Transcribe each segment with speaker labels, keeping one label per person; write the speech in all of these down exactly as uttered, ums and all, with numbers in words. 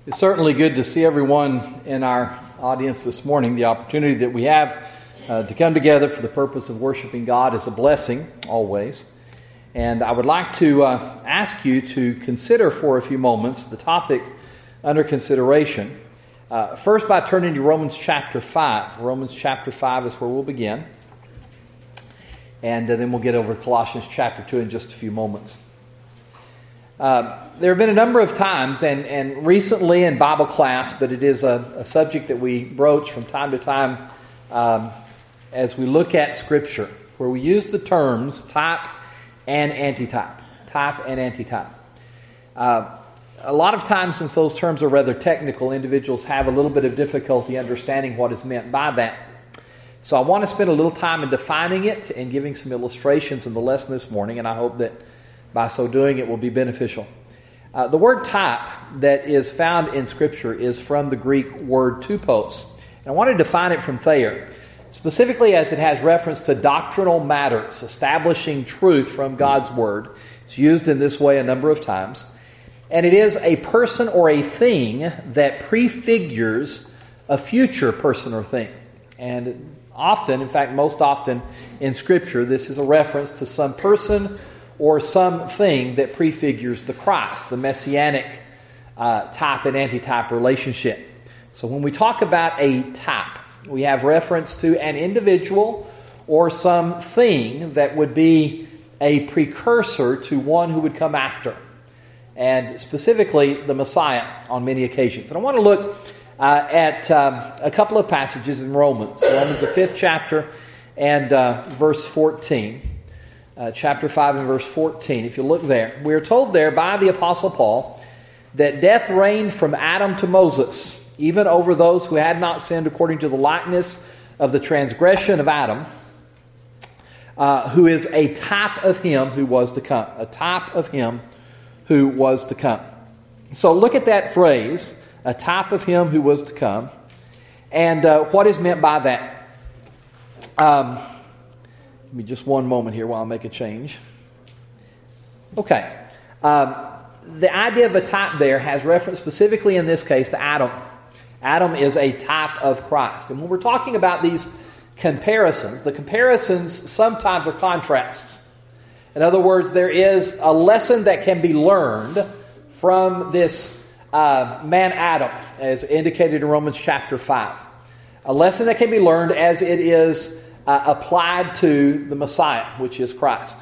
Speaker 1: It's certainly good to see everyone in our audience this morning. The opportunity that we have uh, to come together for the purpose of worshiping God is a blessing, always. And I would like to uh, ask you to consider for a few moments the topic under consideration. Uh, first, by turning to Romans chapter five. Romans chapter five is where we'll begin. And uh, then we'll get over to Colossians chapter two in just a few moments. Uh, there have been a number of times, and, and recently in Bible class, but it is a, a subject that we broach from time to time um, as we look at Scripture, where we use the terms type and antitype. Type and antitype. Uh, a lot of times, since those terms are rather technical, individuals have a little bit of difficulty understanding what is meant by that. So I want to spend a little time in defining it and giving some illustrations in the lesson this morning, and I hope that by so doing, it will be beneficial. Uh, the word type that is found in Scripture is from the Greek word tupos. And I want to define it from Thayer, specifically as it has reference to doctrinal matters, establishing truth from God's Word. It's used in this way a number of times. And it is a person or a thing that prefigures a future person or thing. And often, in fact, most often in Scripture, this is a reference to some person or something that prefigures the Christ, the messianic uh, type and antitype relationship. So when we talk about a type, we have reference to an individual or something that would be a precursor to one who would come after, and specifically the Messiah on many occasions. And I want to look uh, at um, a couple of passages in Romans. Romans, the fifth chapter, and uh, verse fourteen. Uh, chapter five and verse fourteen. If you look there, we are told there by the Apostle Paul that death reigned from Adam to Moses, even over those who had not sinned according to the likeness of the transgression of Adam, uh, who is a type of him who was to come. A type of him who was to come. So look at that phrase, a type of him who was to come, and uh, what is meant by that. Um... Give me just one moment here while I make a change. Okay. Um, the idea of a type there has reference specifically in this case to Adam. Adam is a type of Christ. And when we're talking about these comparisons, the comparisons sometimes are contrasts. In other words, there is a lesson that can be learned from this uh, man Adam, as indicated in Romans chapter five. A lesson that can be learned as it is Uh, applied to the Messiah, which is Christ.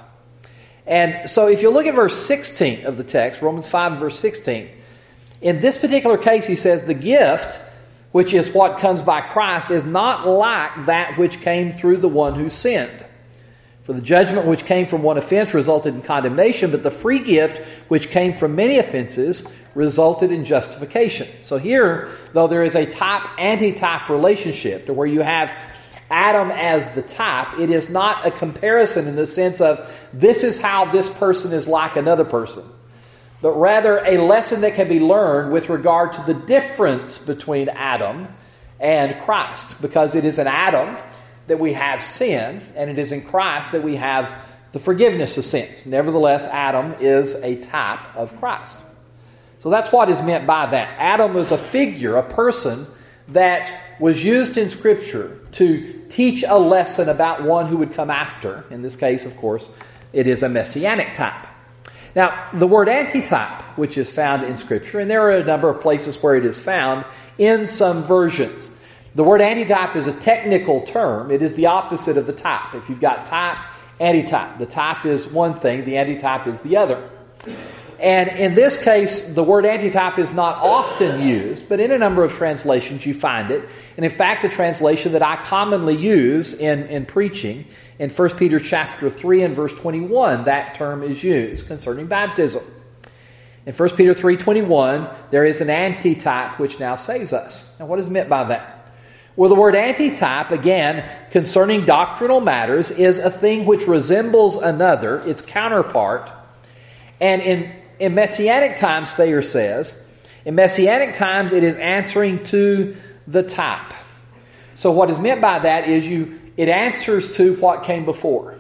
Speaker 1: And so if you look at verse sixteen of the text, Romans five verse sixteen, in this particular case he says the gift, which is what comes by Christ, is not like that which came through the one who sinned. For the judgment which came from one offense resulted in condemnation, but the free gift which came from many offenses resulted in justification. So here, though there is a type-antitype relationship to where you have Adam as the type, it is not a comparison in the sense of this is how this person is like another person, but rather a lesson that can be learned with regard to the difference between Adam and Christ, because it is in Adam that we have sin, and it is in Christ that we have the forgiveness of sins. Nevertheless, Adam is a type of Christ. So that's what is meant by that. Adam was a figure, a person that was used in Scripture to teach a lesson about one who would come after. In this case, of course, it is a messianic type. Now, the word antitype, which is found in Scripture, and there are a number of places where it is found in some versions. The word antitype is a technical term. It is the opposite of the type. If you've got type, antitype. The type is one thing, the antitype is the other. And in this case, the word antitype is not often used, but in a number of translations you find it. And in fact, the translation that I commonly use in, in preaching, in First Peter chapter three and verse twenty-one, that term is used concerning baptism. In First Peter three twenty-one, there is an antitype which now saves us. Now, what is meant by that? Well, the word antitype, again, concerning doctrinal matters, is a thing which resembles another, its counterpart. And in In Messianic times, Thayer says, in Messianic times it is answering to the type. So what is meant by that is you it answers to what came before.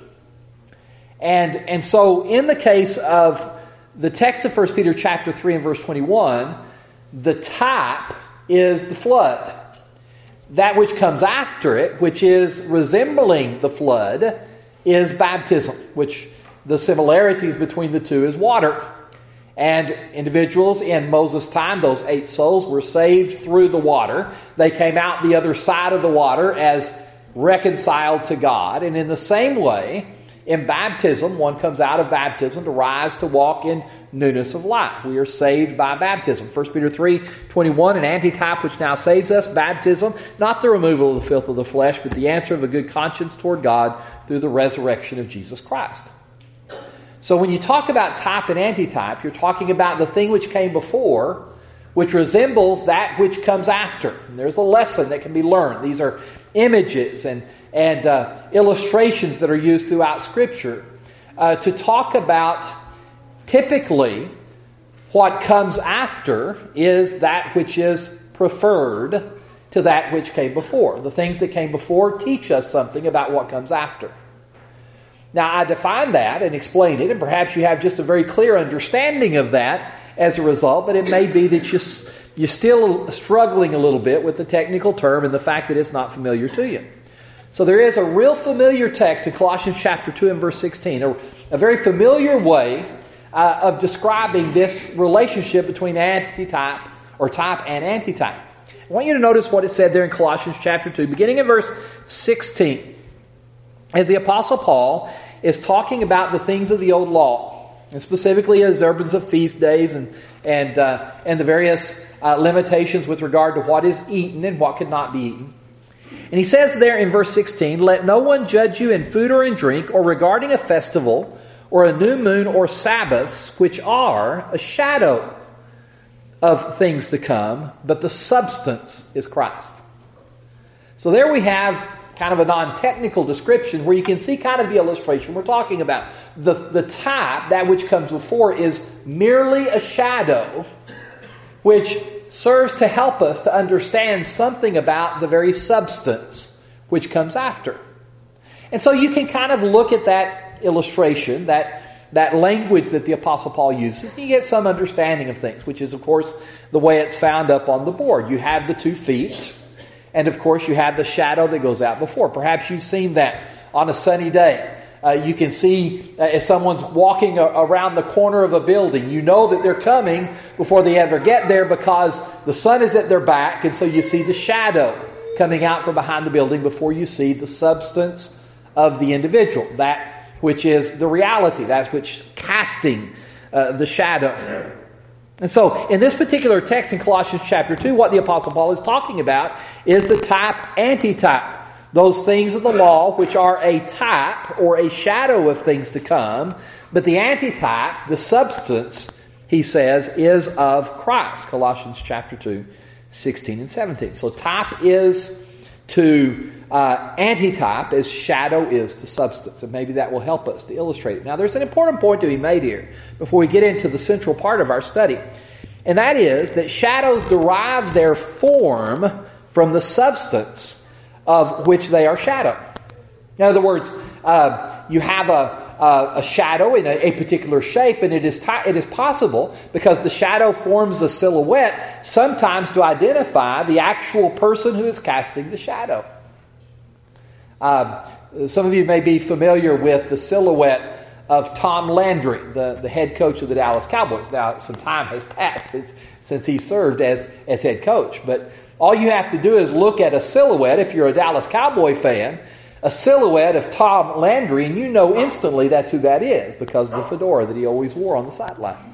Speaker 1: And and so in the case of the text of First Peter chapter three and verse twenty-one, the type is the flood. That which comes after it, which is resembling the flood, is baptism, which the similarities between the two is water. And individuals in Moses' time, those eight souls, were saved through the water. They came out the other side of the water as reconciled to God. And in the same way, in baptism, one comes out of baptism to rise to walk in newness of life. We are saved by baptism. First Peter three twenty-one, an antitype which now saves us, baptism, not the removal of the filth of the flesh, but the answer of a good conscience toward God through the resurrection of Jesus Christ. So when you talk about type and antitype, you're talking about the thing which came before, which resembles that which comes after. And there's a lesson that can be learned. These are images and and uh, illustrations that are used throughout Scripture uh, to talk about typically what comes after is that which is preferred to that which came before. The things that came before teach us something about what comes after. Now, I define that and explain it, and perhaps you have just a very clear understanding of that as a result, but it may be that you, you're still struggling a little bit with the technical term and the fact that it's not familiar to you. So there is a real familiar text in Colossians chapter two and verse sixteen, a, a very familiar way uh, of describing this relationship between antitype or type and antitype. I want you to notice what it said there in Colossians chapter two, beginning in verse sixteen. As the Apostle Paul is talking about the things of the old law, and specifically his observance of feast days and and uh, and the various uh, limitations with regard to what is eaten and what could not be eaten. And he says there in verse sixteen, "Let no one judge you in food or in drink, or regarding a festival, or a new moon, or Sabbaths, which are a shadow of things to come, but the substance is Christ." So there we have kind of a non-technical description where you can see kind of the illustration we're talking about. The, the type, that which comes before, is merely a shadow which serves to help us to understand something about the very substance which comes after. And so you can kind of look at that illustration, that, that language that the Apostle Paul uses, and you get some understanding of things, which is, of course, the way it's found up on the board. You have the two feet, and of course you have the shadow that goes out before. Perhaps you've seen that on a sunny day. Uh, you can see uh, if someone's walking a- around the corner of a building, you know that they're coming before they ever get there because the sun is at their back, and so you see the shadow coming out from behind the building before you see the substance of the individual, that which is the reality, that which casting uh, the shadow. And so, in this particular text in Colossians chapter two, what the Apostle Paul is talking about is the type-antitype. Those things of the law which are a type or a shadow of things to come, but the antitype, the substance, he says, is of Christ. Colossians chapter two, sixteen and seventeen. So type is to uh, antitype as shadow is to substance. And maybe that will help us to illustrate it. Now there's an important point to be made here before we get into the central part of our study. And that is that shadows derive their form from the substance of which they are shadow. In other words, uh, you have a, a, a shadow in a, a particular shape, and it is t- it is possible, because the shadow forms a silhouette, sometimes to identify the actual person who is casting the shadow. Uh, some of you may be familiar with the silhouette of Tom Landry, the, the head coach of the Dallas Cowboys. Now, some time has passed since, since he served as, as head coach, but all you have to do is look at a silhouette, if you're a Dallas Cowboy fan, a silhouette of Tom Landry, and you know instantly that's who that is because of the fedora that he always wore on the sideline.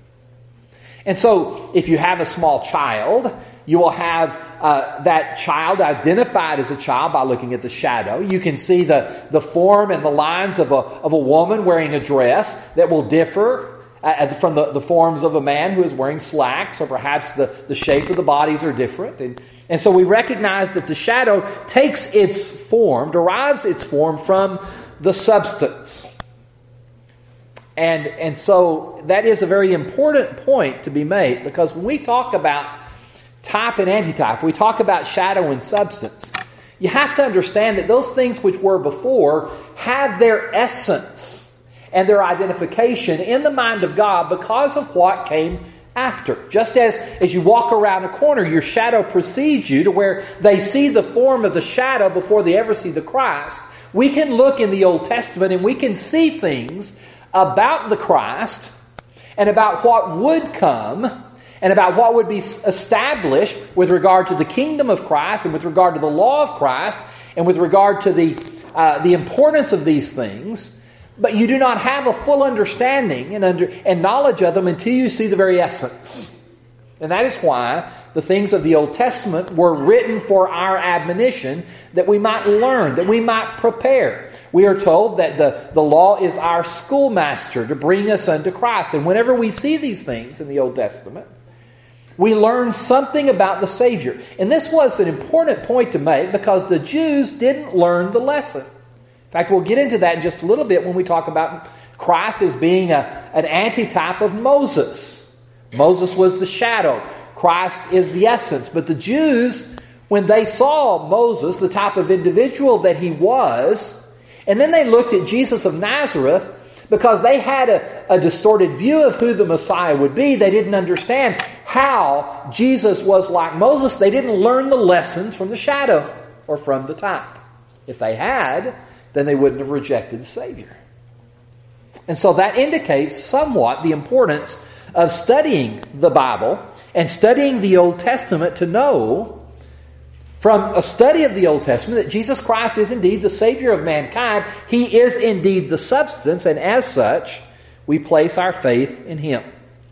Speaker 1: And so, if you have a small child, you will have uh, that child identified as a child by looking at the shadow. You can see the, the form and the lines of a, of a woman wearing a dress that will differ Uh, from the, the forms of a man who is wearing slacks, or perhaps the, the shape of the bodies are different. And, and so we recognize that the shadow takes its form, derives its form from the substance. And, and so that is a very important point to be made, because when we talk about type and antitype, we talk about shadow and substance. You have to understand that those things which were before have their essence and their identification in the mind of God because of what came after. Just as, as you walk around a corner, your shadow precedes you to where they see the form of the shadow before they ever see the Christ. We can look in the Old Testament and we can see things about the Christ and about what would come and about what would be established with regard to the kingdom of Christ and with regard to the law of Christ and with regard to the, uh, the importance of these things. But you do not have a full understanding and, under, and knowledge of them until you see the very essence. And that is why the things of the Old Testament were written for our admonition, that we might learn, that we might prepare. We are told that the, the law is our schoolmaster to bring us unto Christ. And whenever we see these things in the Old Testament, we learn something about the Savior. And this was an important point to make because the Jews didn't learn the lesson. In fact, we'll get into that in just a little bit when we talk about Christ as being a, an antitype of Moses. Moses was the shadow. Christ is the essence. But the Jews, when they saw Moses, the type of individual that he was, and then they looked at Jesus of Nazareth, because they had a, a distorted view of who the Messiah would be, they didn't understand how Jesus was like Moses. They didn't learn the lessons from the shadow or from the type. If they had, then they wouldn't have rejected the Savior. And so that indicates somewhat the importance of studying the Bible and studying the Old Testament to know from a study of the Old Testament that Jesus Christ is indeed the Savior of mankind. He is indeed the substance, and as such, we place our faith in Him.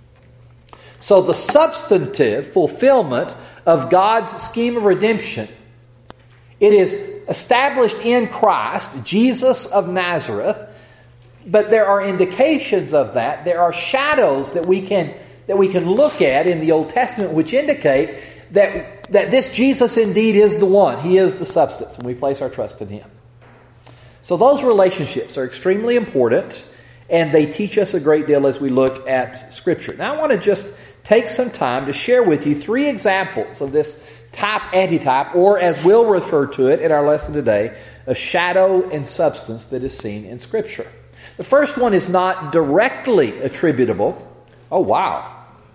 Speaker 1: So the substantive fulfillment of God's scheme of redemption, it is established in Christ, Jesus of Nazareth, but there are indications of that. There are shadows that we can that we can look at in the Old Testament which indicate that, that this Jesus indeed is the one. He is the substance, and we place our trust in Him. So those relationships are extremely important, and they teach us a great deal as we look at Scripture. Now I want to just take some time to share with you three examples of this type, antitype, or as we'll refer to it in our lesson today, a shadow and substance that is seen in Scripture. The first one is not directly attributable. Oh, wow.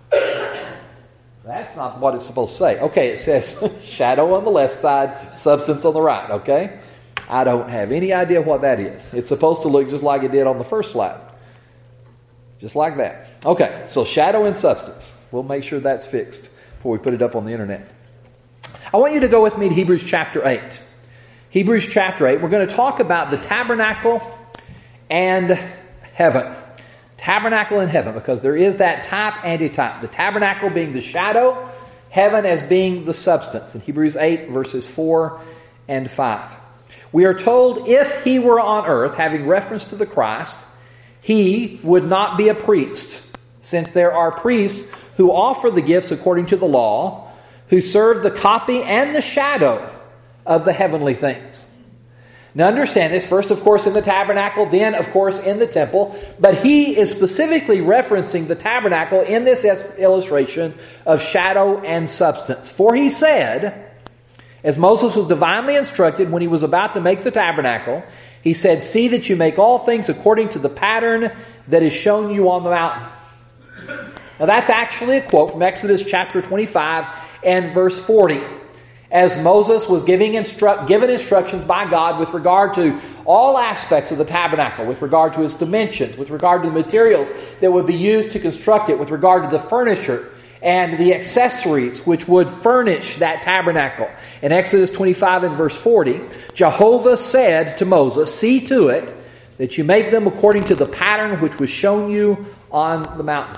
Speaker 1: That's not what it's supposed to say. Okay, it says shadow on the left side, substance on the right, okay? I don't have any idea what that is. It's supposed to look just like it did on the first slide. Just like that. Okay, so shadow and substance. We'll make sure that's fixed before we put it up on the internet. I want you to go with me to Hebrews chapter eight. Hebrews chapter eight, we're going to talk about the tabernacle and heaven. Tabernacle and heaven, because there is that type, antitype. The tabernacle being the shadow, heaven as being the substance. In Hebrews eight, verses four and five. We are told if He were on earth, having reference to the Christ, He would not be a priest, since there are priests who offer the gifts according to the law, who serve the copy and the shadow of the heavenly things. Now understand this, first of course in the tabernacle, then of course in the temple, but he is specifically referencing the tabernacle in this illustration of shadow and substance. For he said, as Moses was divinely instructed when he was about to make the tabernacle, he said, "See that you make all things according to the pattern that is shown you on the mountain." Now that's actually a quote from Exodus chapter twenty-five and verse forty. As Moses was giving instru- given instructions by God with regard to all aspects of the tabernacle, with regard to its dimensions, with regard to the materials that would be used to construct it, with regard to the furniture and the accessories which would furnish that tabernacle. In Exodus twenty-five and verse forty, Jehovah said to Moses, "See to it that you make them according to the pattern which was shown you on the mountain."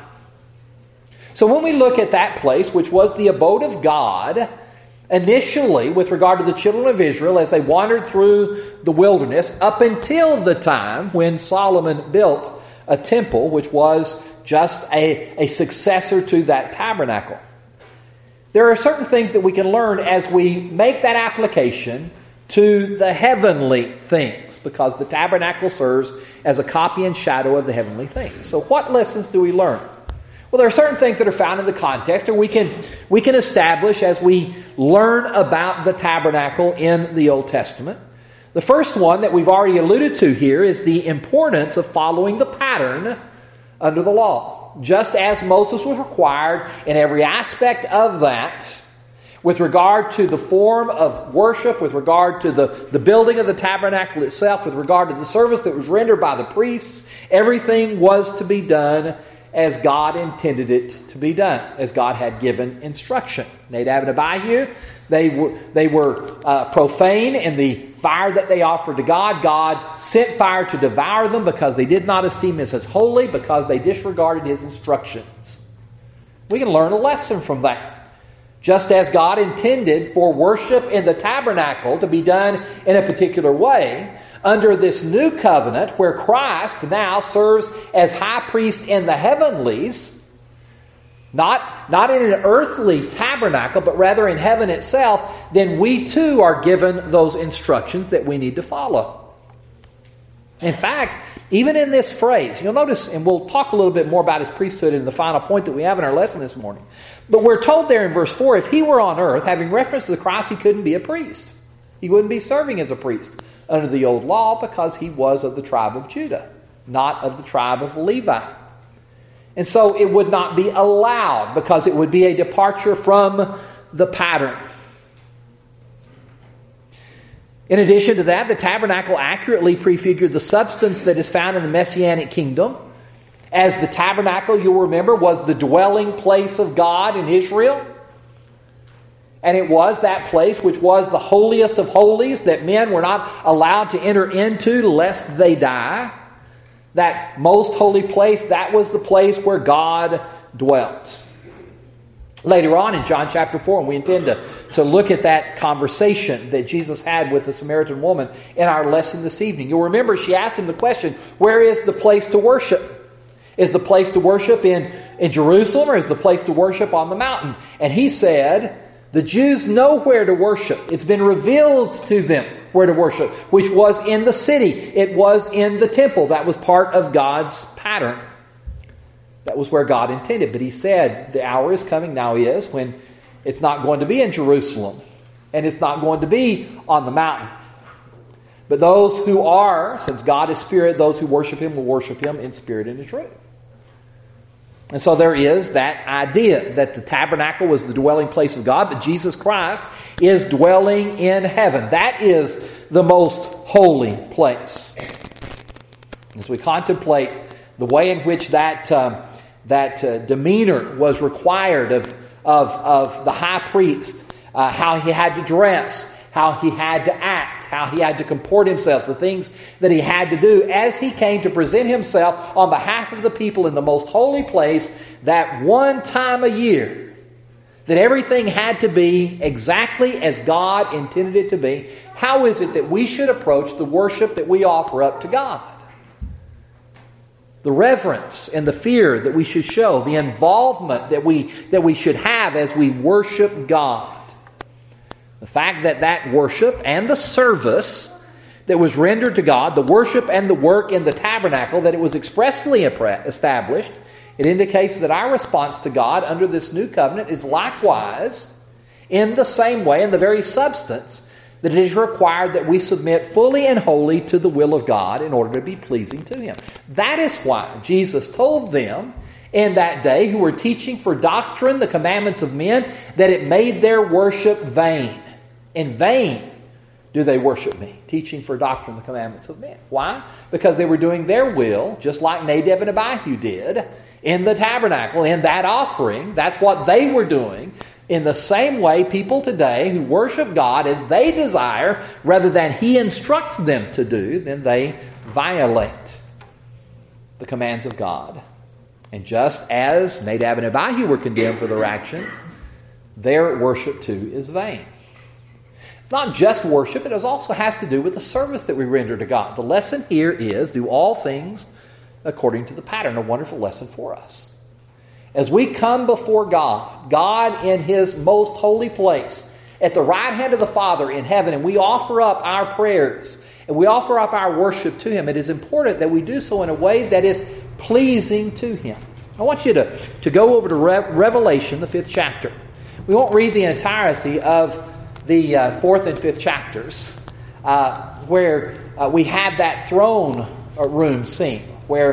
Speaker 1: So when we look at that place, which was the abode of God, initially, with regard to the children of Israel, as they wandered through the wilderness, up until the time when Solomon built a temple, which was just a, a successor to that tabernacle. There are certain things that we can learn as we make that application to the heavenly things, because the tabernacle serves as a copy and shadow of the heavenly things. So what lessons do we learn? Well, there are certain things that are found in the context, or we can we can establish as we learn about the tabernacle in the Old Testament. The first one that we've already alluded to here is the importance of following the pattern under the law. just as Moses was required in every aspect of that, with regard to the form of worship, with regard to the, the building of the tabernacle itself, with regard to the service that was rendered by the priests, everything was to be done as God intended it to be done, as God had given instruction. Nadab and Abihu, they were, they were uh, profane in the fire that they offered to God. God sent fire to devour them because they did not esteem this as holy, because they disregarded His instructions. We can learn a lesson from that. Just as God intended for worship in the tabernacle to be done in a particular way, under this new covenant where Christ now serves as high priest in the heavenlies, not, not in an earthly tabernacle, but rather in heaven itself, then we too are given those instructions that we need to follow. In fact, even in this phrase, you'll notice, and we'll talk a little bit more about His priesthood in the final point that we have in our lesson this morning, but we're told there in verse four, if He were on earth, having reference to the Christ, He couldn't be a priest. He wouldn't be serving as a priest under the old law because He was of the tribe of Judah, not of the tribe of Levi. And so it would not be allowed because it would be a departure from the pattern. In addition to that, the tabernacle accurately prefigured the substance that is found in the Messianic kingdom. As the tabernacle, you'll remember, was the dwelling place of God in Israel. And it was that place which was the holiest of holies that men were not allowed to enter into lest they die. That most holy place, that was the place where God dwelt. Later on in John chapter four, and we intend to, to look at that conversation that Jesus had with the Samaritan woman in our lesson this evening. You'll remember she asked Him the question, where is the place to worship? Is the place to worship in, in Jerusalem, or is the place to worship on the mountain? And He said, the Jews know where to worship. It's been revealed to them where to worship, which was in the city. It was in the temple. That was part of God's pattern. That was where God intended. But He said, the hour is coming, now is, when it's not going to be in Jerusalem, and it's not going to be on the mountain. But those who are, since God is Spirit, those who worship Him will worship Him in spirit and in truth. And so there is that idea that the tabernacle was the dwelling place of God, but Jesus Christ is dwelling in heaven. That is the most holy place. As we contemplate the way in which that um, that uh, demeanor was required of of, of the high priest, uh, how he had to dress, how he had to act, how he had to comport himself, the things that he had to do as he came to present himself on behalf of the people in the most holy place, that one time a year, that everything had to be exactly as God intended it to be. How is it that we should approach the worship that we offer up to God? The reverence and the fear that we should show, the involvement that we, that we should have as we worship God. The fact that that worship and the service that was rendered to God, the worship and the work in the tabernacle, that it was expressly established, it indicates that our response to God under this new covenant is likewise in the same way, in the very substance, that it is required that we submit fully and wholly to the will of God in order to be pleasing to Him. That is why Jesus told them in that day, who were teaching for doctrine the commandments of men, that it made their worship vain. In vain do they worship me, teaching for doctrine the commandments of men. Why? Because they were doing their will, just like Nadab and Abihu did, in the tabernacle, in that offering. That's what they were doing. In the same way, people today who worship God as they desire, rather than He instructs them to do, then they violate the commands of God. And just as Nadab and Abihu were condemned for their actions, their worship too is vain. It's not just worship, it also has to do with the service that we render to God. The lesson here is, do all things according to the pattern. A wonderful lesson for us. As we come before God, God in His most holy place, at the right hand of the Father in heaven, and we offer up our prayers, and we offer up our worship to Him, it is important that we do so in a way that is pleasing to Him. I want you to, to go over to Re- Revelation, the fifth chapter. We won't read the entirety of the uh, fourth and fifth chapters, uh, where uh, we have that throne room scene, where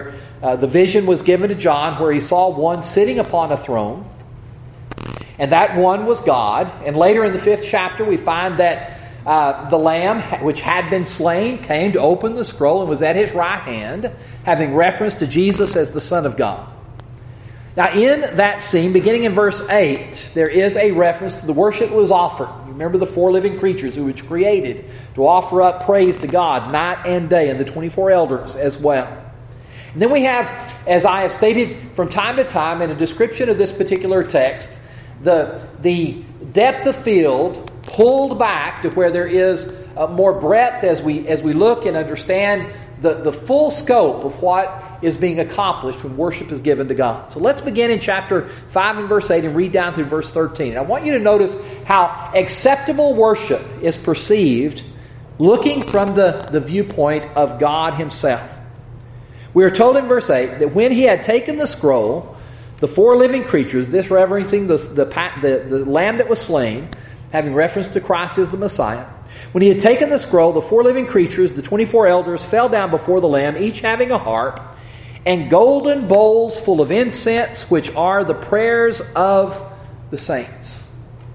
Speaker 1: uh, the vision was given to John where he saw one sitting upon a throne, and that one was God. And later in the fifth chapter we find that uh, the Lamb which had been slain came to open the scroll and was at his right hand, having reference to Jesus as the Son of God. Now in that scene, beginning in verse eight, there is a reference to the worship that was offered. You remember the four living creatures who were created to offer up praise to God night and day, and the twenty-four elders as well. And then we have, as I have stated from time to time in a description of this particular text, the, the depth of field pulled back to where there is uh, more breadth as we, as we look and understand the, the full scope of what is being accomplished when worship is given to God. So let's begin in chapter five and verse eight and read down through verse thirteen. And I want you to notice how acceptable worship is perceived looking from the, the viewpoint of God Himself. We are told in verse eight that when He had taken the scroll, the four living creatures, this referencing the, the, the, the Lamb that was slain, having reference to Christ as the Messiah, when He had taken the scroll, the four living creatures, the twenty-four elders, fell down before the Lamb, each having a harp, and golden bowls full of incense, which are the prayers of the saints.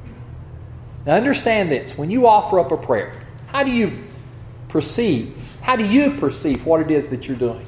Speaker 1: Now understand this. When you offer up a prayer, how do you perceive? How do you perceive what it is that you're doing?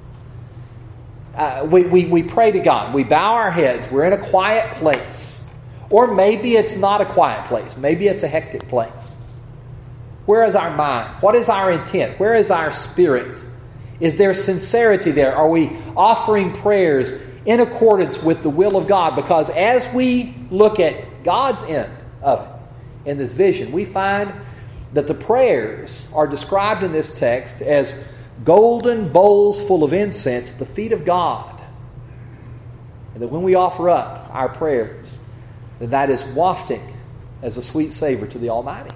Speaker 1: Uh, we, we, we pray to God. We bow our heads. We're in a quiet place. Or maybe it's not a quiet place. Maybe it's a hectic place. Where is our mind? What is our intent? Where is our spirit? Is there sincerity there? Are we offering prayers in accordance with the will of God? Because as we look at God's end of it in this vision, we find that the prayers are described in this text as golden bowls full of incense at the feet of God. And that when we offer up our prayers, that that is wafting as a sweet savor to the Almighty.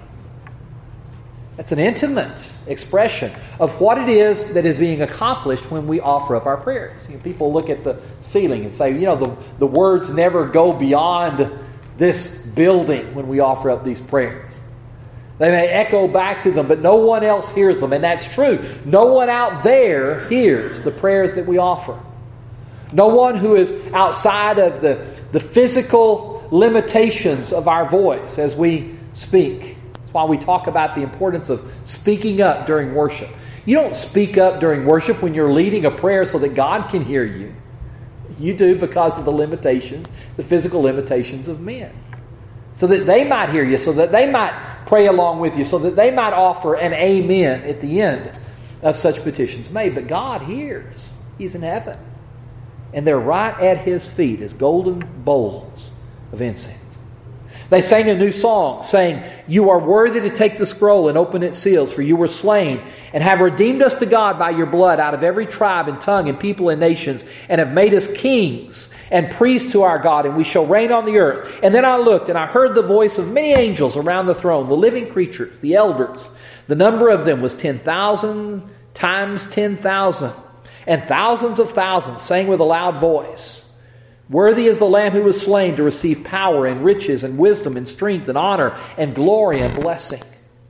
Speaker 1: That's an intimate expression of what it is that is being accomplished when we offer up our prayers. You know, people look at the ceiling and say, you know, the, the words never go beyond this building when we offer up these prayers. They may echo back to them, but no one else hears them. And that's true. No one out there hears the prayers that we offer. No one who is outside of the, the physical limitations of our voice as we speak. That's why we talk about the importance of speaking up during worship. You don't speak up during worship when you're leading a prayer so that God can hear you. You do because of the limitations, the physical limitations of men. So that they might hear you, so that they might pray along with you, so that they might offer an amen at the end of such petitions made. But God hears. He's in heaven. And they're right at His feet as golden bowls of incense. They sang a new song, saying, "You are worthy to take the scroll and open its seals, for you were slain, and have redeemed us to God by your blood out of every tribe and tongue and people and nations, and have made us kings and priests to our God, and we shall reign on the earth." And then I looked, and I heard the voice of many angels around the throne, the living creatures, the elders. The number of them was ten thousand times ten thousand, and thousands of thousands sang with a loud voice, "Worthy is the Lamb who was slain to receive power and riches and wisdom and strength and honor and glory and blessing."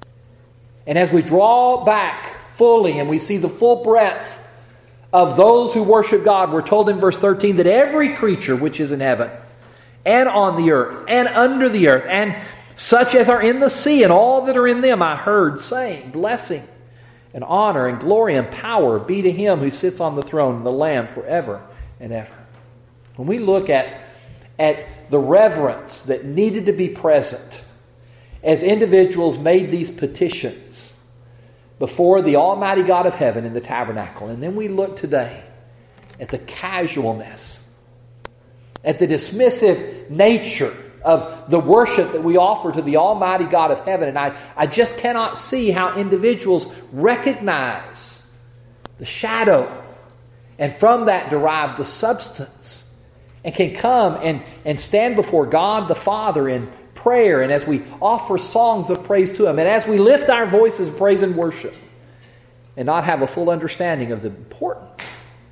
Speaker 1: And as we draw back fully and we see the full breadth of those who worship God, we're told in verse thirteen that every creature which is in heaven and on the earth and under the earth and such as are in the sea and all that are in them, I heard saying, "Blessing and honor and glory and power be to Him who sits on the throne and the Lamb forever and ever." When we look at, at the reverence that needed to be present as individuals made these petitions before the Almighty God of heaven in the tabernacle, and then we look today at the casualness, at the dismissive nature of the worship that we offer to the Almighty God of heaven, and I, I just cannot see how individuals recognize the shadow and from that derive the substance, and can come and, and stand before God the Father in prayer, and as we offer songs of praise to Him, and as we lift our voices of praise and worship, and not have a full understanding of the importance,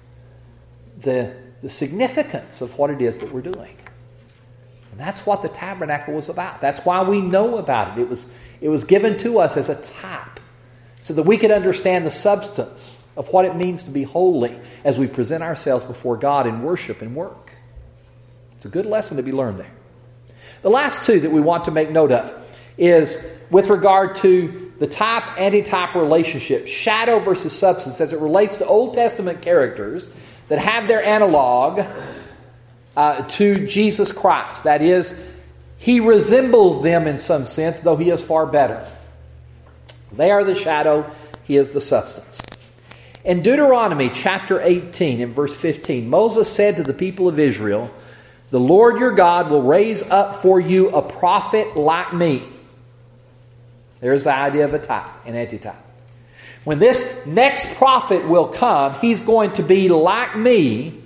Speaker 1: the, the significance of what it is that we're doing. And that's what the tabernacle was about. That's why we know about it. It was, it was given to us as a type, so that we could understand the substance of what it means to be holy as we present ourselves before God in worship and work. It's a good lesson to be learned there. The last two that we want to make note of is with regard to the type-antitype relationship, shadow versus substance, as it relates to Old Testament characters that have their analog uh, to Jesus Christ. That is, He resembles them in some sense, though He is far better. They are the shadow, He is the substance. In Deuteronomy chapter eighteen, in verse fifteen, Moses said to the people of Israel, "The Lord your God will raise up for you a prophet like me." There's the idea of a type, an antitype. When this next prophet will come, he's going to be like me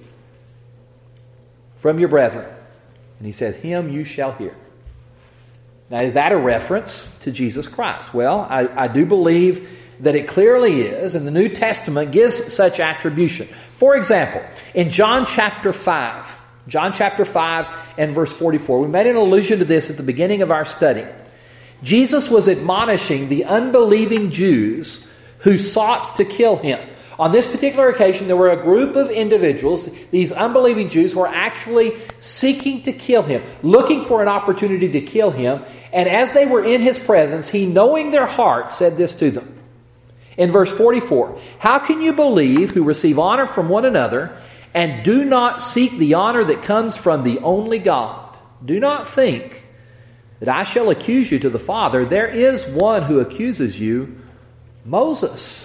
Speaker 1: from your brethren. And he says, "Him you shall hear." Now, is that a reference to Jesus Christ? Well, I, I do believe that it clearly is, and the New Testament gives such attribution. For example, in John chapter five, John chapter five and verse forty-four, we made an allusion to this at the beginning of our study. Jesus was admonishing the unbelieving Jews who sought to kill Him. On this particular occasion, there were a group of individuals, these unbelieving Jews, who were actually seeking to kill Him, looking for an opportunity to kill Him. And as they were in His presence, He, knowing their hearts, said this to them. In verse forty-four, "How can you believe who receive honor from one another and do not seek the honor that comes from the only God? Do not think that I shall accuse you to the Father. There is one who accuses you, Moses,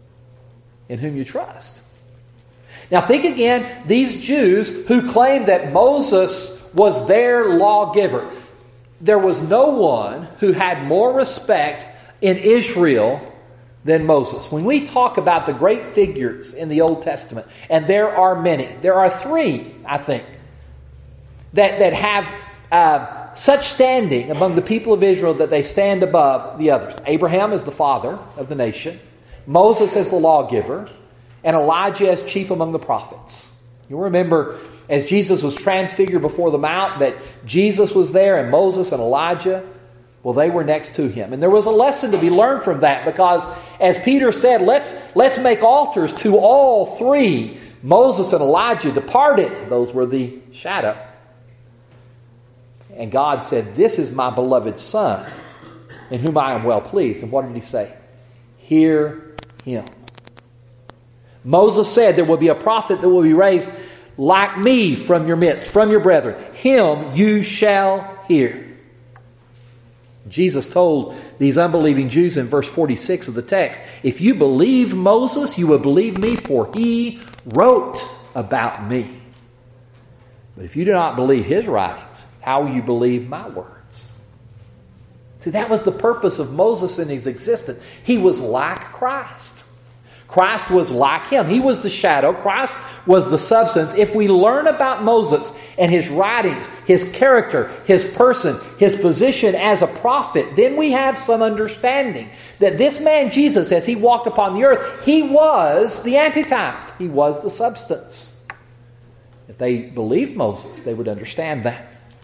Speaker 1: in whom you trust." Now think again, these Jews who claimed that Moses was their lawgiver. There was no one who had more respect in Israel than Moses. When we talk about the great figures in the Old Testament, and there are many, there are three, I think, that, that have uh, such standing among the people of Israel that they stand above the others. Abraham is the father of the nation, Moses as the lawgiver, and Elijah as chief among the prophets. You'll remember as Jesus was transfigured before the mount that Jesus was there and Moses and Elijah, well, they were next to Him. And there was a lesson to be learned from that because, as Peter said, let's, let's make altars to all three. Moses and Elijah departed. Those were the shadow. And God said, "This is my beloved Son, in whom I am well pleased." And what did He say? Hear Him. Moses said, "There will be a prophet that will be raised like me from your midst, from your brethren. Him you shall hear." Jesus told these unbelieving Jews in verse forty-six of the text, "If you believed Moses, you would believe me, for he wrote about me. But if you do not believe his writings, how will you believe my words?" See, that was the purpose of Moses in his existence. He was like Christ. Christ was like him. He was the shadow. Christ was the substance. If we learn about Moses and his writings, his character, his person, his position as a prophet, then we have some understanding that this man Jesus, as he walked upon the earth, he was the antitype. He was the substance. If they believed Moses, they would understand that.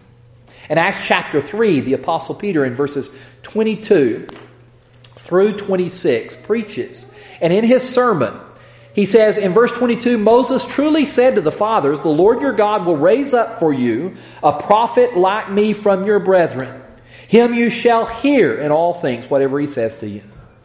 Speaker 1: In Acts chapter three, the Apostle Peter in verses twenty-two through twenty-six preaches. And in his sermon, he says in verse twenty-two, "Moses truly said to the fathers, 'The Lord your God will raise up for you a prophet like me from your brethren. Him you shall hear in all things, whatever he says to you.'"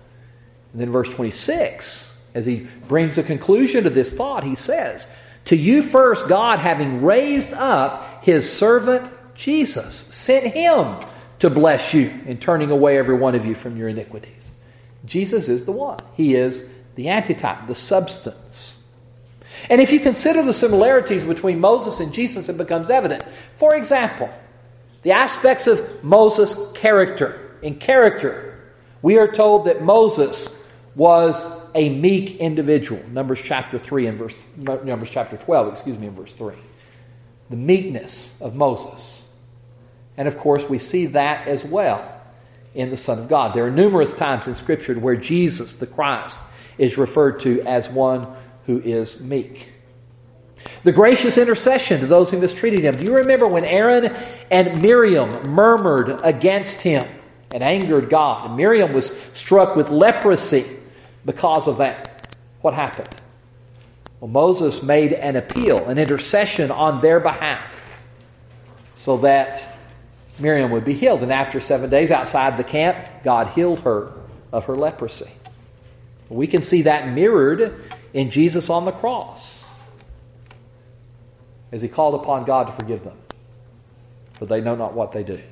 Speaker 1: And then verse twenty-six, as he brings a conclusion to this thought, he says, "To you first God, having raised up his servant Jesus, sent him to bless you in turning away every one of you from your iniquities." Jesus is the one. He is the antitype, the substance. And if you consider the similarities between Moses and Jesus, it becomes evident. For example, the aspects of Moses' character. In character, we are told that Moses was a meek individual. Numbers chapter three and verse Numbers chapter twelve, excuse me, in verse three. The meekness of Moses. And of course, we see that as well in the Son of God. There are numerous times in Scripture where Jesus, the Christ, is referred to as one who is meek. The gracious intercession to those who mistreated him. Do you remember when Aaron and Miriam murmured against him and angered God? And Miriam was struck with leprosy because of that. what happened? Well, Moses made an appeal, an intercession on their behalf so that Miriam would be healed. And after seven days outside the camp, God healed her of her leprosy. We can see that mirrored in Jesus on the cross as he called upon God to forgive them, for they know not what they do.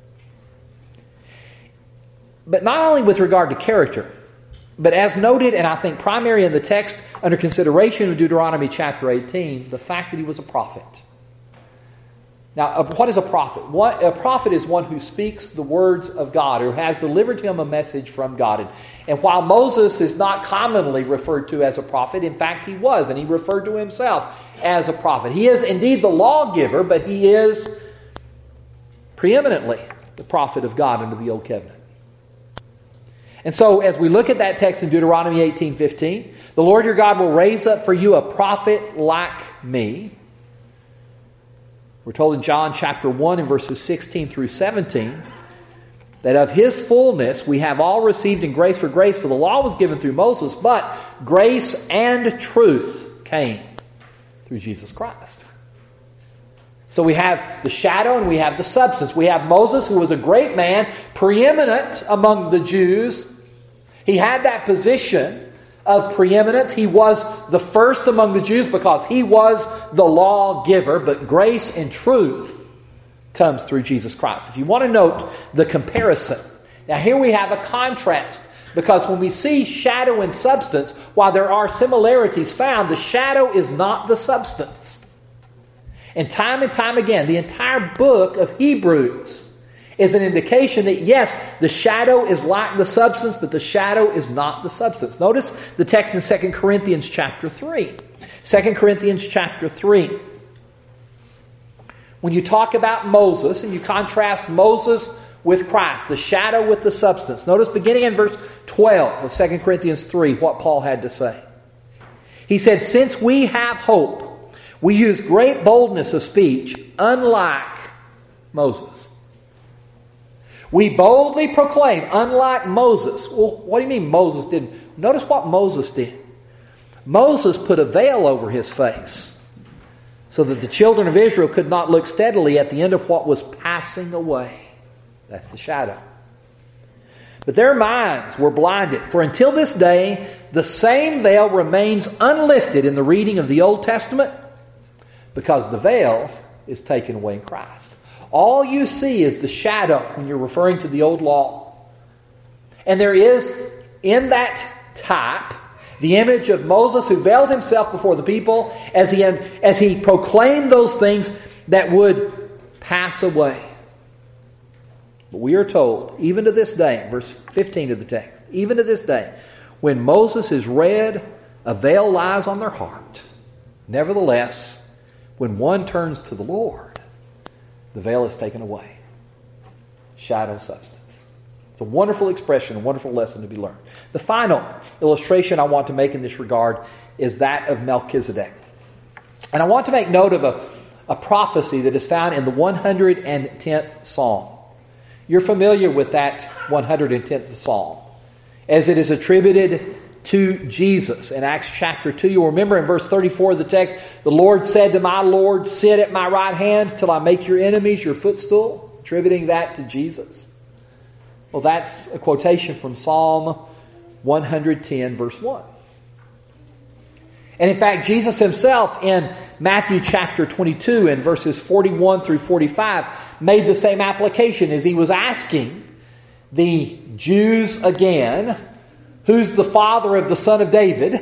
Speaker 1: But not only with regard to character, but as noted, and I think primary in the text under consideration of Deuteronomy chapter eighteen, the fact that he was a prophet. Now, what is a prophet? What, a prophet is one who speaks the words of God, or has delivered to him a message from God. And, and while Moses is not commonly referred to as a prophet, in fact he was, and he referred to himself as a prophet. He is indeed the lawgiver, but he is preeminently the prophet of God under the Old Covenant. And so, as we look at that text in Deuteronomy eighteen fifteen, the Lord your God will raise up for you a prophet like me. We're told in John chapter one and verses sixteen through seventeen that of his fullness we have all received in grace for grace, for the law was given through Moses, but grace and truth came through Jesus Christ. So we have the shadow and we have the substance. We have Moses, who was a great man, preeminent among the Jews. He had that position of preeminence. He was the first among the Jews because he was the lawgiver, but grace and truth comes through Jesus Christ. If you want to note the comparison, now here we have a contrast, because when we see shadow and substance, while there are similarities found, the shadow is not the substance. And time and time again, the entire book of Hebrews is an indication that, yes, the shadow is like the substance, but the shadow is not the substance. Notice the text in Second Corinthians chapter three. Second Corinthians chapter three. When you talk about Moses and you contrast Moses with Christ, the shadow with the substance. Notice beginning in verse twelve of Second Corinthians three what Paul had to say. He said, "Since we have hope, we use great boldness of speech, unlike Moses. We boldly proclaim, unlike Moses." Well, what do you mean Moses didn't? Notice what Moses did. Moses put a veil over his face so that the children of Israel could not look steadily at the end of what was passing away. That's the shadow. But their minds were blinded, for until this day, the same veil remains unlifted in the reading of the Old Testament, because the veil is taken away in Christ. All you see is the shadow when you're referring to the old law. And there is, in that type, the image of Moses who veiled himself before the people as he, as he proclaimed those things that would pass away. But we are told, even to this day, verse fifteen of the text, even to this day, when Moses is read, a veil lies on their heart. Nevertheless, when one turns to the Lord, the veil is taken away. Shadow, substance. It's a wonderful expression, a wonderful lesson to be learned. The final illustration I want to make in this regard is that of Melchizedek. And I want to make note of a, a prophecy that is found in the one hundred tenth Psalm. You're familiar with that one hundred tenth Psalm, as it is attributed to Jesus. In Acts chapter two, you'll remember in verse thirty-four of the text, the Lord said to my Lord, "Sit at my right hand till I make your enemies your footstool," attributing that to Jesus. Well, that's a quotation from Psalm one hundred ten, verse one. And in fact, Jesus himself in Matthew chapter twenty-two and verses forty-one through forty-five made the same application as he was asking the Jews again, who's the father of the son of David?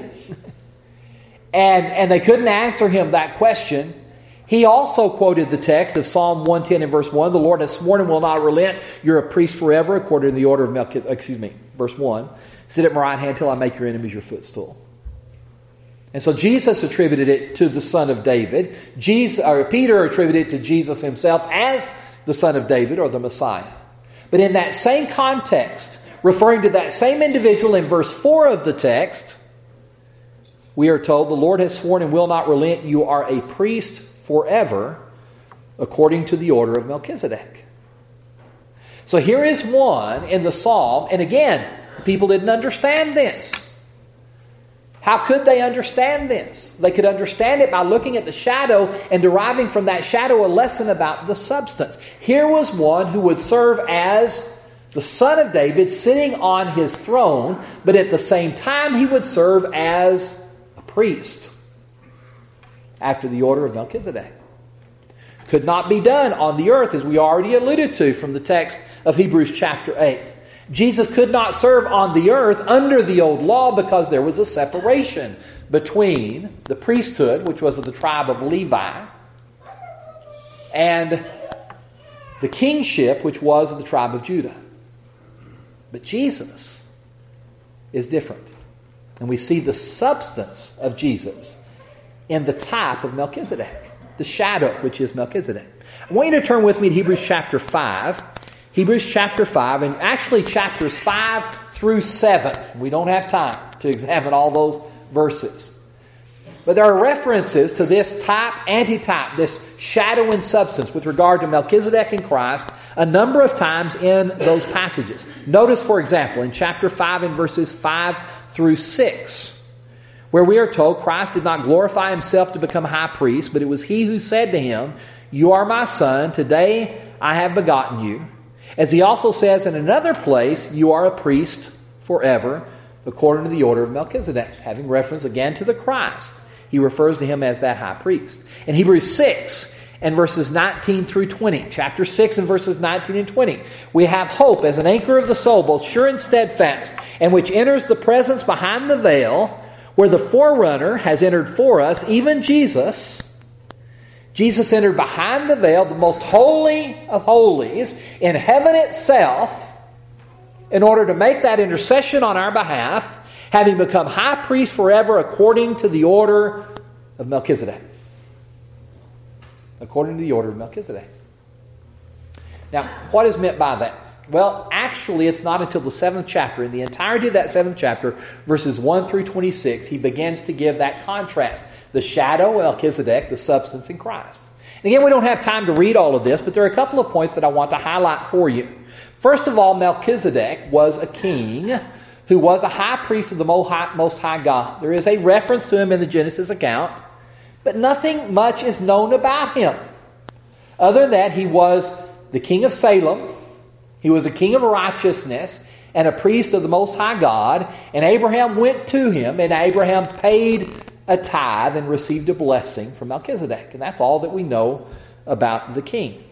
Speaker 1: and, and they couldn't answer him that question. He also quoted the text of Psalm one ten and verse one. The Lord has sworn and will not relent. You're a priest forever, according to the order of Melchizedek. Excuse me, verse one. Sit at my right hand till I make your enemies your footstool. And so Jesus attributed it to the son of David. Jesus, or Peter attributed it to Jesus himself as the son of David or the Messiah. But in that same context, referring to that same individual in verse four of the text, we are told, the Lord has sworn and will not relent. You are a priest forever, according to the order of Melchizedek. So here is one in the psalm, and again, people didn't understand this. How could they understand this? They could understand it by looking at the shadow and deriving from that shadow a lesson about the substance. Here was one who would serve as the son of David sitting on his throne, but at the same time he would serve as a priest after the order of Melchizedek. Could not be done on the earth, as we already alluded to from the text of Hebrews chapter eight. Jesus could not serve on the earth under the old law because there was a separation between the priesthood, which was of the tribe of Levi, and the kingship, which was of the tribe of Judah. But Jesus is different. And we see the substance of Jesus in the type of Melchizedek, the shadow, which is Melchizedek. I want you to turn with me to Hebrews chapter five. Hebrews chapter five, and actually chapters five through seven. We don't have time to examine all those verses. But there are references to this type, antitype, this shadow and substance with regard to Melchizedek and Christ a number of times in those passages. Notice, for example, in chapter five and verses five through six, where we are told Christ did not glorify himself to become high priest, but it was he who said to him, "You are my son, today I have begotten you." As he also says in another place, "You are a priest forever, according to the order of Melchizedek," having reference again to the Christ. He refers to him as that high priest. In Hebrews six and verses nineteen through twenty, chapter six and verses nineteen and twenty, we have hope as an anchor of the soul, both sure and steadfast, and which enters the presence behind the veil, where the forerunner has entered for us, even Jesus. Jesus entered behind the veil, the most holy of holies, in heaven itself, in order to make that intercession on our behalf, having become high priest forever according to the order of Melchizedek. According to the order of Melchizedek. Now, what is meant by that? Well, actually, it's not until the seventh chapter, in the entirety of that seventh chapter, verses one through twenty-six, he begins to give that contrast. The shadow, Melchizedek, the substance in Christ. And again, we don't have time to read all of this, but there are a couple of points that I want to highlight for you. First of all, Melchizedek was a king who was a high priest of the Most High God. There is a reference to him in the Genesis account, but nothing much is known about him. Other than that, he was the king of Salem, he was a king of righteousness, and a priest of the Most High God, and Abraham went to him, and Abraham paid a tithe and received a blessing from Melchizedek. And that's all that we know about the king.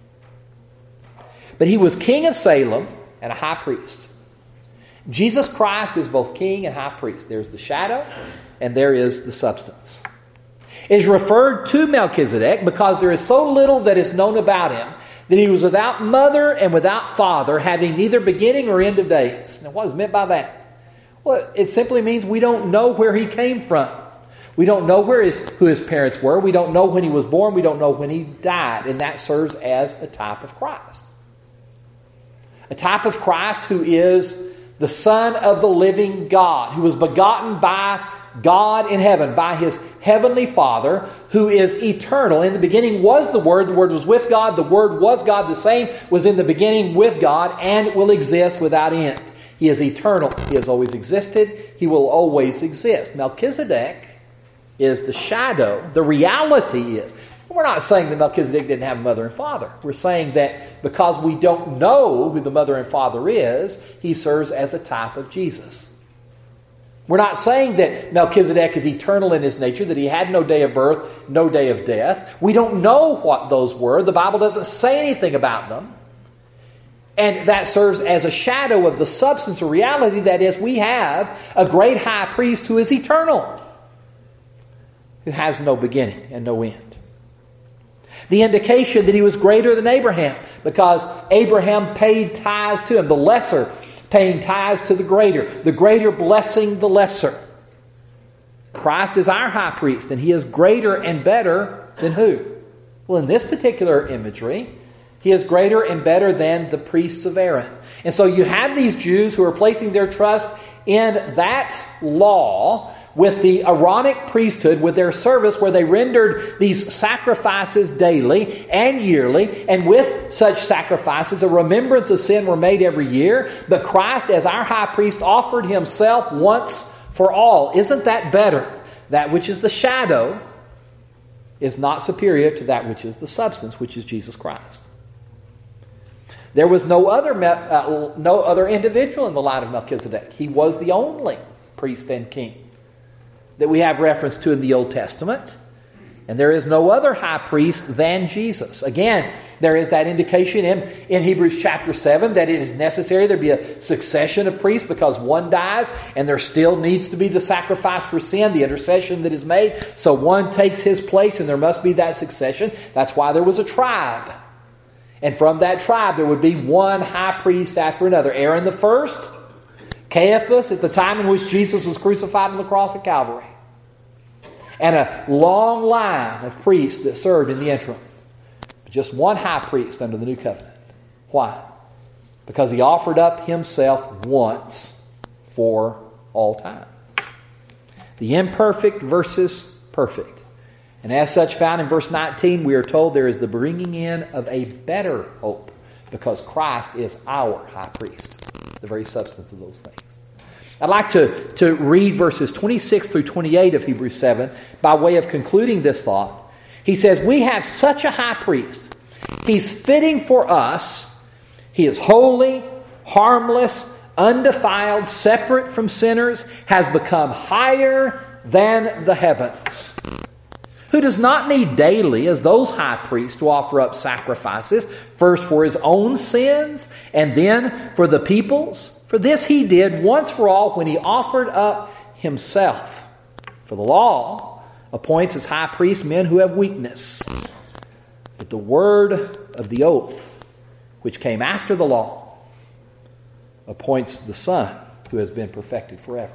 Speaker 1: But he was king of Salem and a high priest. Jesus Christ is both king and high priest. There's the shadow and there is the substance. It is referred to Melchizedek because there is so little that is known about him that he was without mother and without father, having neither beginning or end of days. Now, what is meant by that? Well, it simply means we don't know where he came from. We don't know where his, who his parents were. We don't know when he was born. We don't know when he died. And that serves as a type of Christ. A type of Christ who is the Son of the living God, who was begotten by God in heaven, by his heavenly Father, who is eternal. In the beginning was the Word. The Word was with God. The Word was God. The same was in the beginning with God and will exist without end. He is eternal. He has always existed. He will always exist. Melchizedek is the shadow. The reality is, we're not saying that Melchizedek didn't have a mother and father. We're saying that because we don't know who the mother and father is, he serves as a type of Jesus. We're not saying that Melchizedek is eternal in his nature, that he had no day of birth, no day of death. We don't know what those were. The Bible doesn't say anything about them. And that serves as a shadow of the substance or reality, that is, we have a great high priest who is eternal, who has no beginning and no end. The indication that he was greater than Abraham, because Abraham paid tithes to him, the lesser paying tithes to the greater, the greater blessing the lesser. Christ is our high priest, and he is greater and better than who? Well, in this particular imagery, he is greater and better than the priests of Aaron. And so you have these Jews who are placing their trust in that law with the Aaronic priesthood, with their service where they rendered these sacrifices daily and yearly, and with such sacrifices a remembrance of sin were made every year. But Christ, as our high priest, offered himself once for all. Isn't that better? That which is the shadow is not superior to that which is the substance, which is Jesus Christ. There was no other uh, no other individual in the line of Melchizedek. He was the only priest and king that we have reference to in the Old Testament. And there is no other high priest than Jesus. Again, there is that indication in, in Hebrews chapter seven that it is necessary there be a succession of priests because one dies and there still needs to be the sacrifice for sin, the intercession that is made. So one takes his place and there must be that succession. That's why there was a tribe. And from that tribe there would be one high priest after another. Aaron the first, Caiaphas at the time in which Jesus was crucified on the cross of Calvary. And a long line of priests that served in the interim. Just one high priest under the new covenant. Why? Because he offered up himself once for all time. The imperfect versus perfect. And as such, found in verse nineteen, we are told there is the bringing in of a better hope. Because Christ is our high priest. The very substance of those things. I'd like to, to read verses twenty-six through twenty-eight of Hebrews seven by way of concluding this thought. He says, we have such a high priest. He's fitting for us. He is holy, harmless, undefiled, separate from sinners, has become higher than the heavens. Who does not need daily, as those high priests, to offer up sacrifices, first for his own sins and then for the people's. For this he did once for all when he offered up himself. For the law appoints as high priests men who have weakness. But the word of the oath, which came after the law, appoints the Son who has been perfected forever.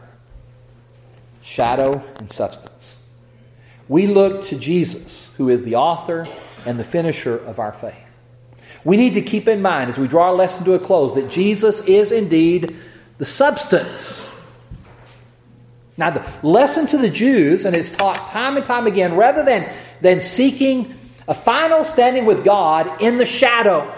Speaker 1: Shadow and substance. We look to Jesus, who is the author and the finisher of our faith. We need to keep in mind as we draw our lesson to a close that Jesus is indeed the substance. Now the lesson to the Jews, and it's taught time and time again, rather than, than seeking a final standing with God in the shadow.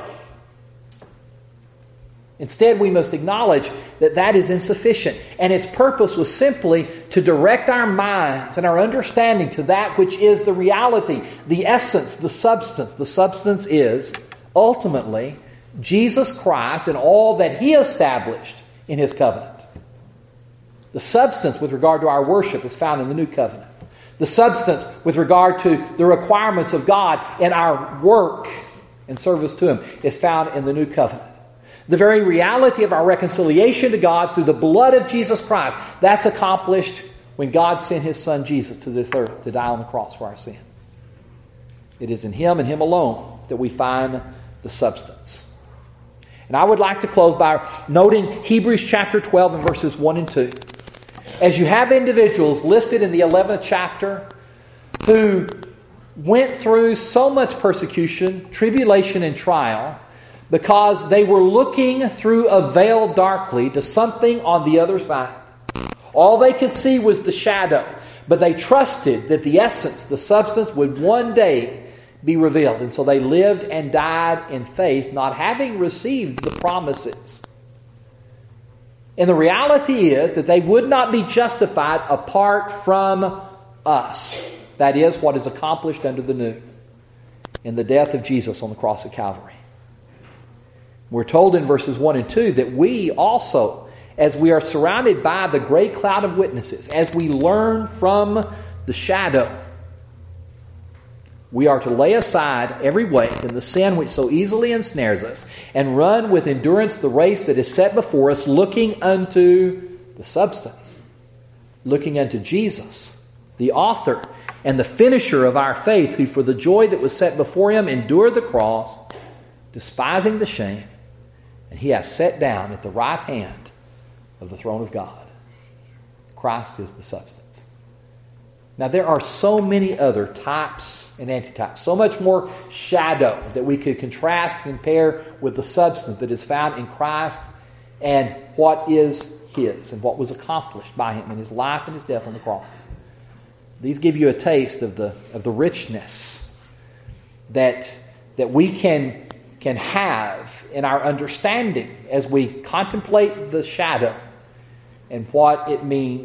Speaker 1: Instead, we must acknowledge that that is insufficient. And its purpose was simply to direct our minds and our understanding to that which is the reality, the essence, the substance. The substance is ultimately Jesus Christ and all that He established in His covenant. The substance with regard to our worship is found in the new covenant. The substance with regard to the requirements of God and our work and service to Him is found in the new covenant. The very reality of our reconciliation to God through the blood of Jesus Christ, that's accomplished when God sent His Son Jesus to this earth to die on the cross for our sins. It is in Him and Him alone that we find the substance. And I would like to close by noting Hebrews chapter twelve and verses one and two. As you have individuals listed in the eleventh chapter who went through so much persecution, tribulation, and trial because they were looking through a veil darkly to something on the other side. All they could see was the shadow, but they trusted that the essence, the substance, would one day be revealed. And so they lived and died in faith, not having received the promises. And the reality is that they would not be justified apart from us. That is what is accomplished under the new in the death of Jesus on the cross of Calvary. We're told in verses one and two that we also, as we are surrounded by the great cloud of witnesses, as we learn from the shadow, we are to lay aside every weight and the sin which so easily ensnares us, and run with endurance the race that is set before us, looking unto the substance, looking unto Jesus, the author and the finisher of our faith, who for the joy that was set before Him endured the cross, despising the shame, and He has sat down at the right hand of the throne of God. Christ is the substance. Now there are so many other types and antitypes, so much more shadow that we could contrast and compare with the substance that is found in Christ and what is His and what was accomplished by Him in His life and His death on the cross. These give you a taste of the of the richness that that we can can have in our understanding as we contemplate the shadow and what it means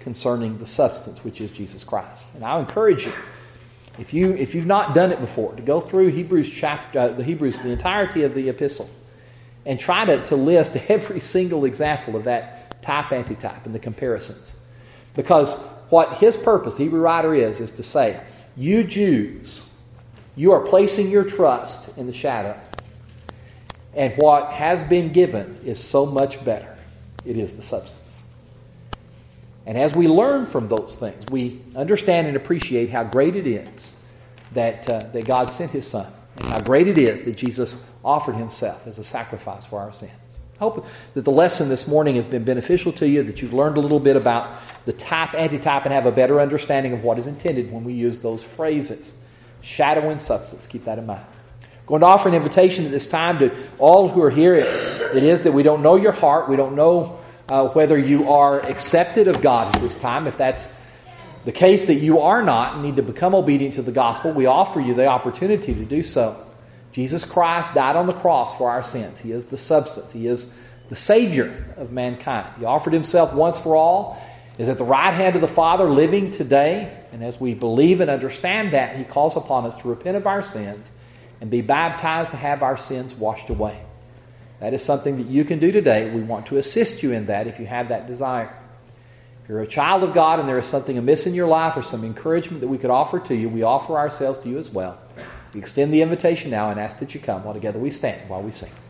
Speaker 1: concerning the substance, which is Jesus Christ. And I'll encourage you, if you if you've not done it before, to go through Hebrews chapter, uh, the Hebrews, the entirety of the epistle, and try to, to list every single example of that type, antitype, and the comparisons. Because what his purpose, the Hebrew writer is, is to say, you Jews, you are placing your trust in the shadow. And what has been given is so much better. It is the substance. And as we learn from those things, we understand and appreciate how great it is that, uh, that God sent His Son. And how great it is that Jesus offered Himself as a sacrifice for our sins. I hope that the lesson this morning has been beneficial to you, that you've learned a little bit about the type, antitype, and have a better understanding of what is intended when we use those phrases. Shadow and substance. Keep that in mind. I'm going to offer an invitation at this time to all who are here. It, it is that we don't know your heart. We don't know uh, whether you are accepted of God at this time. If that's the case that you are not and need to become obedient to the gospel, we offer you the opportunity to do so. Jesus Christ died on the cross for our sins. He is the substance. He is the Savior of mankind. He offered Himself once for all, is at the right hand of the Father living today. And as we believe and understand that, He calls upon us to repent of our sins and be baptized to have our sins washed away. That is something that you can do today. We want to assist you in that if you have that desire. If you're a child of God and there is something amiss in your life or some encouragement that we could offer to you, we offer ourselves to you as well. We extend the invitation now and ask that you come while together we stand while we sing.